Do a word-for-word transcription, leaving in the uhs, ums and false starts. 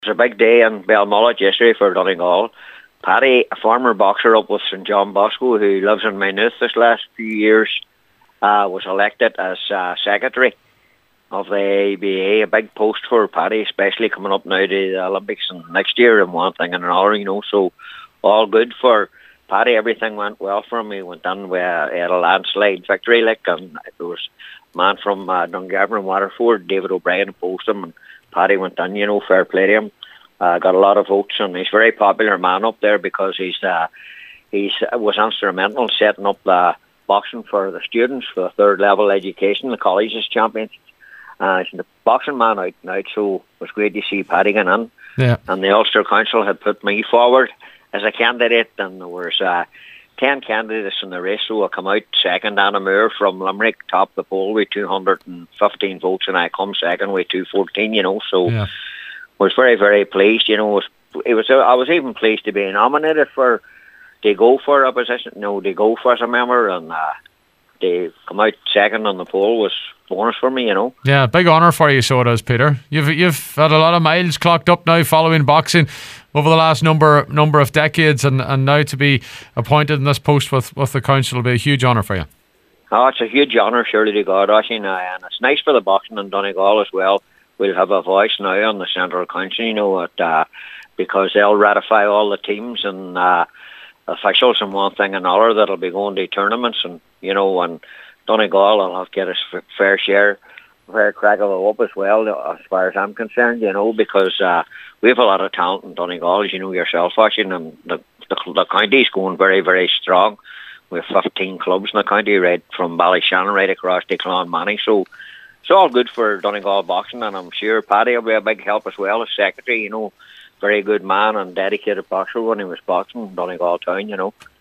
It was a big day in Belmullet yesterday for Donegal. Paddy, a former boxer up with St John Bosco, who lives in Maynooth this last few years, uh, was elected as uh, secretary of the A B A. A big post for Paddy, especially coming up now to the Olympics and next year and one thing and another, you know. So all good for Paddy. Everything went well for him. He went in with a, he had a landslide victory, like, and there was a man from uh, Dungarvan and Waterford, David O'Brien, opposed him, and Paddy went in, you know, fair play to him. Uh, got a lot of votes, and he's a very popular man up there because he's uh, he's uh, was instrumental in setting up the boxing for the students for the third level education, the colleges champions. Uh, he's the boxing man out and out, so it was great to see Paddy get in. Yeah. And the Ulster Council had put me forward as a candidate, and there was uh, ten candidates in the race, so I come out second. Anna Moore from Limerick topped the poll with two hundred fifteen votes, and I come second with two fourteen, you know, so... Yeah. Was very, very pleased. You know, it was, it was. I was even pleased to be nominated for. They go for a position. No, they go for as a member, and uh, they come out second on the poll was bonus for me. You know. Yeah, big honour for you, so it is, Peter. You've you've had a lot of miles clocked up now following boxing over the last number number of decades, and, and now to be appointed in this post with, with the council will be a huge honour for you. Oh, it's a huge honour, surely to God, Oisin, uh, and it's nice for the boxing in Donegal as well. We'll have a voice now on the Central Council, you know, at, uh, because they'll ratify all the teams and uh, officials and one thing and another that'll be going to tournaments, and, you know, and Donegal will have to get a fair share, fair crack of it up as well, as far as I'm concerned, you know, because uh, we have a lot of talent in Donegal, as you know yourself, watching, and the, the, the county's going very, very strong. We have fifteen clubs in the county, right from Ballyshannon right across to Clonmany, so it's all good for Donegal boxing, and I'm sure Paddy will be a big help as well as secretary, you know, very good man and dedicated boxer when he was boxing in Donegal town, you know.